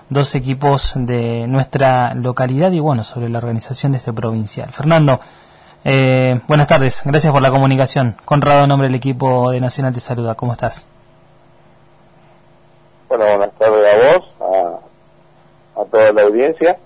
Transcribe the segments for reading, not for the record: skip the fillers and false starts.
dos equipos de nuestra localidad y bueno, sobre la organización de este provincial. Fernando, buenas tardes, gracias por la comunicación. Conrado, en nombre del equipo de Nacional te saluda, ¿cómo estás? Bueno, buenas tardes a vos, a toda la audiencia.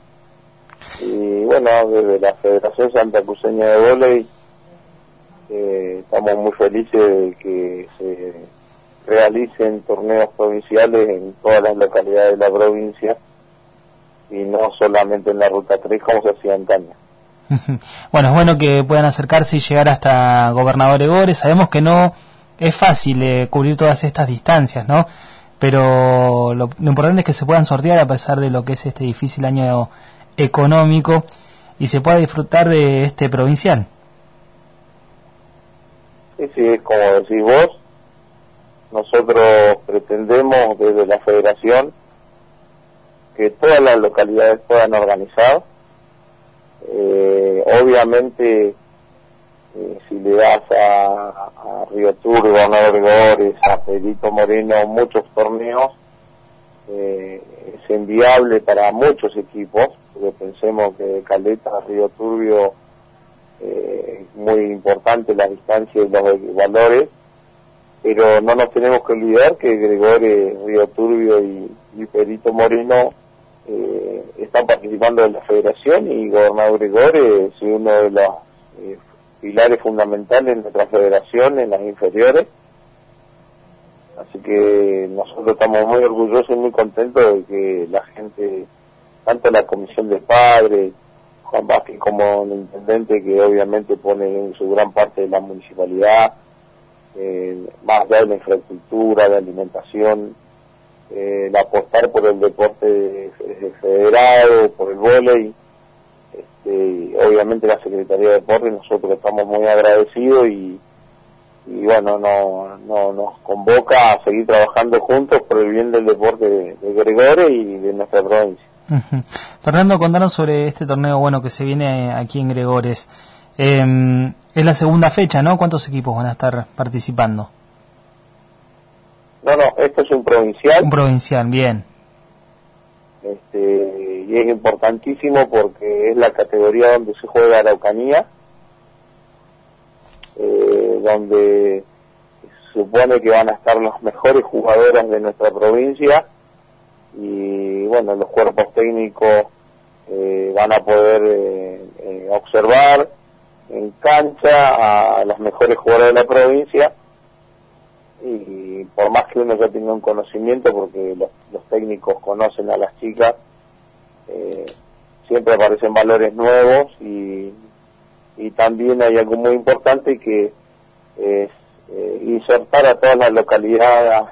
Y bueno, desde la Federación Santa Cruceña de Vóley estamos muy felices de que se realicen torneos provinciales en todas las localidades de la provincia y no solamente en la Ruta 3 como se hacía antaño. Bueno, es bueno que puedan acercarse y llegar hasta Gobernador Egores. Sabemos que no es fácil cubrir todas estas distancias, ¿no? Pero lo importante es que se puedan sortear a pesar de lo que es este difícil año económico y se pueda disfrutar de este provincial. Sí, es como decís vos, nosotros pretendemos desde la Federación que todas las localidades puedan organizar. Obviamente, si le das a Río Turbio, Gobernador Egores, a Perito Moreno muchos torneos, es inviable para muchos equipos, porque pensemos que de Caleta a Río Turbio es muy importante la distancia y los valores, pero no nos tenemos que olvidar que Gregores, Río Turbio y Perito Moreno están participando de la federación y Gobernador Egores es uno de los pilares fundamentales en nuestra federación, en las inferiores. Así que nosotros estamos muy orgullosos y muy contentos de que la gente, tanto la comisión de padres, Juan Vázquez como el intendente, que obviamente pone en su gran parte de la municipalidad, más allá de la infraestructura, de alimentación, de apostar por el deporte federado, por el vóley, obviamente la Secretaría de Deportes, nosotros estamos muy agradecidos y bueno, nos convoca a seguir trabajando juntos por el bien del deporte de Gregores y de nuestra provincia. Fernando, contanos sobre este torneo bueno que se viene aquí en Gregores. Es la segunda fecha, ¿no? ¿Cuántos equipos van a estar participando? No, esto es un provincial. Un provincial, bien. Y es importantísimo porque es la categoría donde se juega Araucanía, donde se supone que van a estar las mejores jugadoras de nuestra provincia y bueno, los cuerpos técnicos van a poder observar en cancha a las mejores jugadoras de la provincia y por más que uno ya tenga un conocimiento, porque los técnicos conocen a las chicas, siempre aparecen valores nuevos y también hay algo muy importante que es insertar a todas las localidades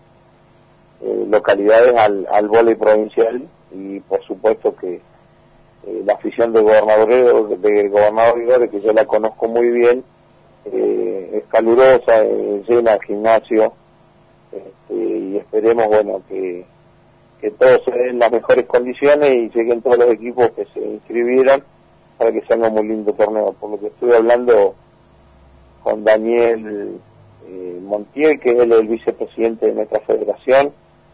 al vóley provincial y por supuesto que la afición del Gobernador Egores, que yo la conozco muy bien, es calurosa, llena el gimnasio, y esperemos bueno que todos se den las mejores condiciones y lleguen todos los equipos que se inscribieran para que sea un muy lindo torneo. Por lo que estuve hablando con Daniel Montiel, que es el vicepresidente de nuestra federación,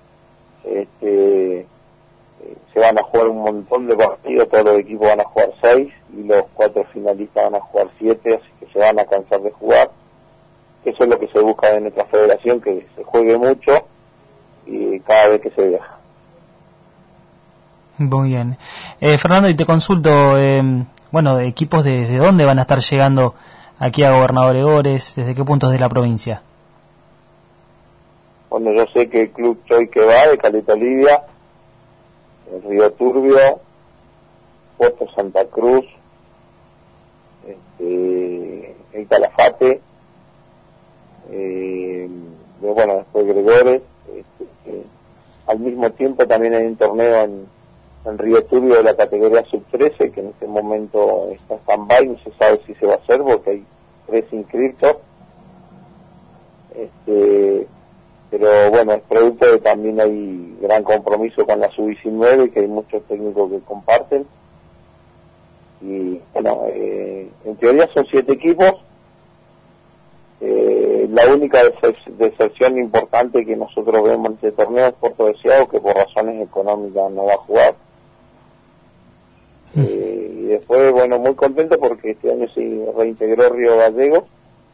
se van a jugar un montón de partidos, todos los equipos van a jugar 6 y los 4 finalistas van a jugar 7, así que se van a cansar de jugar. Eso es lo que se busca de nuestra federación, que se juegue mucho y cada vez que se viaja. Muy bien. Fernando, y te consulto, bueno, equipos ¿desde dónde van a estar llegando aquí a Gobernador Egores? ¿Desde qué puntos de la provincia? Bueno, yo sé que el Club Choy que va de Caleta Olivia, el Río Turbio, Puerto Santa Cruz, el Calafate, bueno, después Gregores, al mismo tiempo también hay un torneo en Río Turbio de la categoría sub-13, que en este momento está stand-by, no se sabe si se va a hacer porque hay 3 inscritos, pero bueno, es producto de también hay gran compromiso con la sub-19, que hay muchos técnicos que comparten, y bueno, en teoría son 7 equipos, La única deserción importante que nosotros vemos en este torneo es Puerto Deseado, que por razones económicas no va a jugar. Y después, bueno, muy contento porque este año se reintegró Río Gallegos,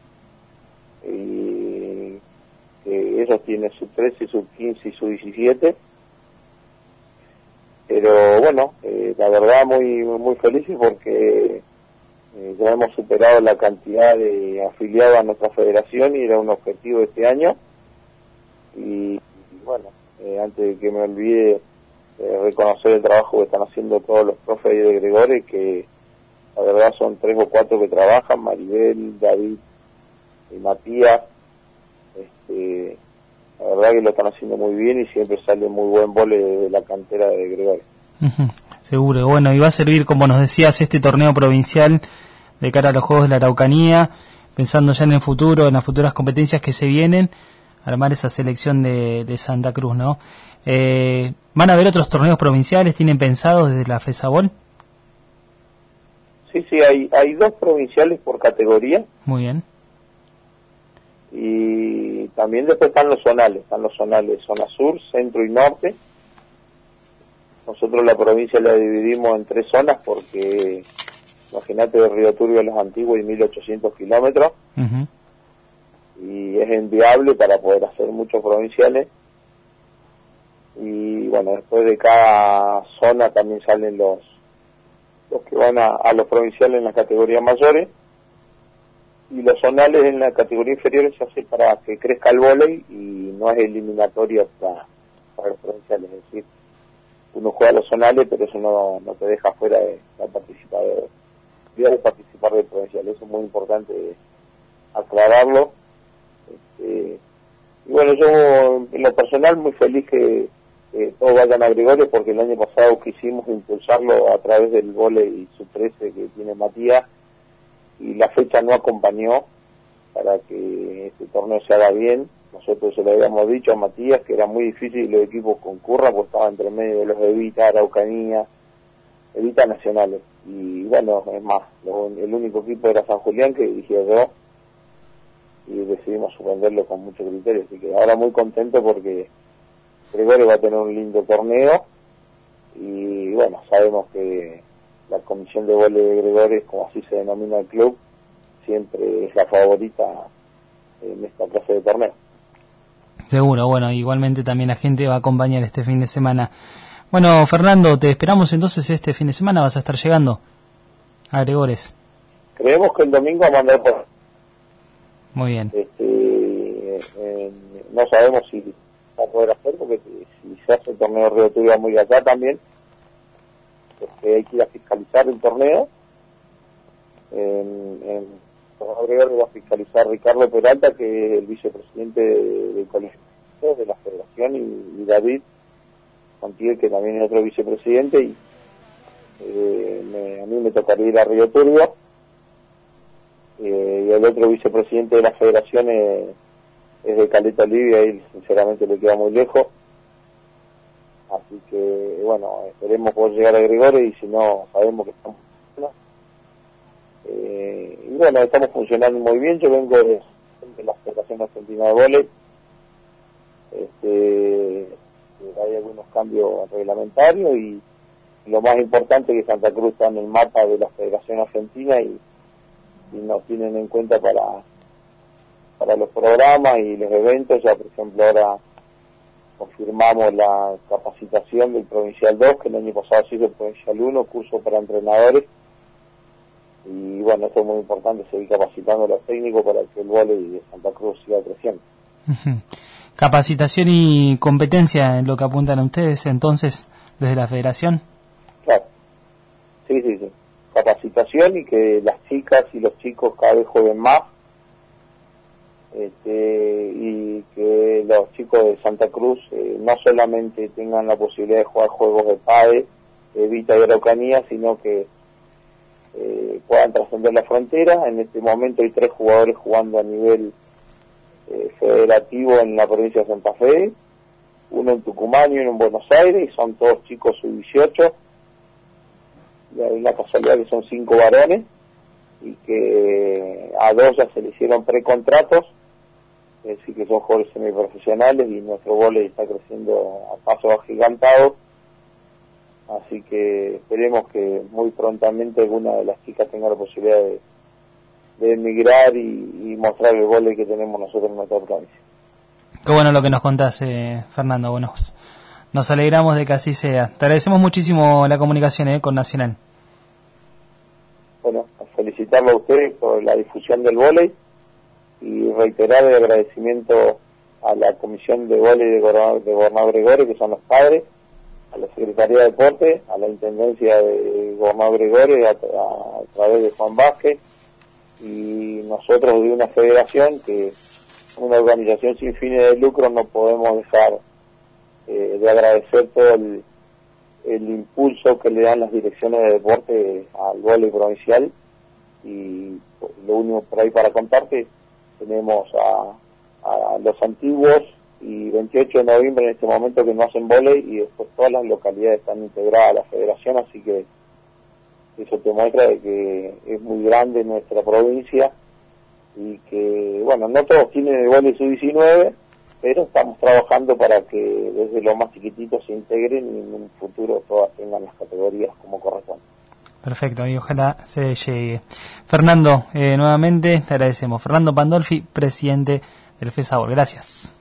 y que ellos tienen sub 13, sub 15 y sub 17. Pero bueno, la verdad muy felices porque ya hemos superado la cantidad de afiliados a nuestra federación y era un objetivo de este año. Y bueno, antes de que me olvide, reconocer el trabajo que están haciendo todos los profes de Gregores, que la verdad son 3 o 4 que trabajan: Maribel, David y Matías. La verdad que lo están haciendo muy bien y siempre sale muy buen vole de la cantera de Gregores. Seguro. Bueno, y va a servir, como nos decías, este torneo provincial de cara a los Juegos de la Araucanía, pensando ya en el futuro, en las futuras competencias que se vienen, armar esa selección de Santa Cruz, ¿no? ¿Van a haber otros torneos provinciales? ¿Tienen pensados desde la FESABOL? Sí, hay 2 provinciales por categoría. Muy bien. Y también después están los zonales, zona sur, centro y norte. Nosotros la provincia la dividimos en 3 zonas porque, imagínate, de Río Turbio a Los Antiguos hay 1800 kilómetros. Y es inviable para poder hacer muchos provinciales. Y bueno, después de cada zona también salen los que van a los provinciales en las categorías mayores, y los zonales en la categoría inferior se hace para que crezca el vóley y no es eliminatoria para los provinciales. Es decir, uno juega los zonales, pero eso no te deja fuera de participar del provincial. Eso es muy importante aclararlo. Y bueno, yo en lo personal muy feliz que todos vayan a Gregores, porque el año pasado quisimos impulsarlo a través del vóley sub 13 que tiene Matías, y la fecha no acompañó para que este torneo se haga bien. Nosotros se lo habíamos dicho a Matías que era muy difícil que los equipos concurran, porque estaban entre medio de los Evita, Araucanía, Evita nacionales. Y bueno, es más, el único equipo era San Julián, que dirigía yo, y decidimos suspenderlo con mucho criterio. Así que ahora muy contento porque Gregores va a tener un lindo torneo, y bueno, sabemos que la comisión de vóley de Gregores, como así se denomina el club, siempre es la favorita en esta clase de torneo. Seguro. Bueno, igualmente también la gente va a acompañar este fin de semana. Bueno, Fernando, te esperamos entonces este fin de semana. ¿Vas a estar llegando a Gregores? Creemos que el domingo vamos a andar por... Muy bien. No sabemos si va a poder hacer, porque si se hace el torneo de Río Turbio muy acá también, porque hay que ir a fiscalizar el torneo. En Gregores va a fiscalizar Ricardo Peralta, que es el vicepresidente del colegio de la federación, y David Montiel, que también es otro vicepresidente, y a mí me tocaría ir a Río Turbio, y el otro vicepresidente de la federación es de Caleta Olivia, y sinceramente le queda muy lejos. Así que bueno, esperemos poder llegar a Gregores, y si no, sabemos que estamos y bueno, estamos funcionando muy bien. Yo vengo de la Federación Argentina de Vóley. Hay algunos cambios reglamentarios, y lo más importante es que Santa Cruz está en el mapa de la Federación Argentina, y nos tienen en cuenta para los programas y los eventos. Ya, por ejemplo, ahora confirmamos la capacitación del Provincial 2, que el año pasado ha sido el Provincial 1, curso para entrenadores. Y bueno, esto es muy importante, seguir capacitando a los técnicos para que el vóley de Santa Cruz siga creciendo. Capacitación y competencia en lo que apuntan a ustedes entonces desde la federación. Claro, sí. Capacitación, y que las chicas y los chicos cada vez jueguen más, y que los chicos de Santa Cruz no solamente tengan la posibilidad de jugar juegos de pádel, de Evita y Araucanía, sino que puedan trascender la frontera. En este momento hay 3 jugadores jugando a nivel federativo en la provincia de Santa Fe, uno en Tucumán y uno en Buenos Aires, y son todos chicos sub-18. Y hay la casualidad que son 5 varones, y que a 2 ya se le hicieron precontratos, sí que son jugadores semiprofesionales y nuestro vóley está creciendo a pasos agigantados, así que esperemos que muy prontamente alguna de las chicas tenga la posibilidad de emigrar y mostrar el vóley que tenemos nosotros en nuestra provincia. Qué bueno lo que nos contás, Fernando. Bueno, nos alegramos de que así sea. Te agradecemos muchísimo la comunicación con Nacional. Bueno, felicitarlo a ustedes por la difusión del vóley y reiterar el agradecimiento a la Comisión de Vóley de Gobernador Gregorio, que son los padres, a la Secretaría de Deporte, a la Intendencia de Gobernador Gregorio a través de Juan Vázquez, y nosotros de una federación que una organización sin fines de lucro no podemos dejar de agradecer todo el impulso que le dan las direcciones de deporte al vóley provincial. Y lo único por ahí para contarte, tenemos a los antiguos y 28 de noviembre en este momento que no hacen vóley, y después todas las localidades están integradas a la federación, así que eso te muestra de que es muy grande nuestra provincia y que, bueno, no todos tienen el vóley sub-19, pero estamos trabajando para que desde los más chiquititos se integren y en un futuro todas tengan las categorías como corresponde. Perfecto, y ojalá se llegue. Fernando, nuevamente te agradecemos. Fernando Pandolfi, presidente del FESABOL. Gracias.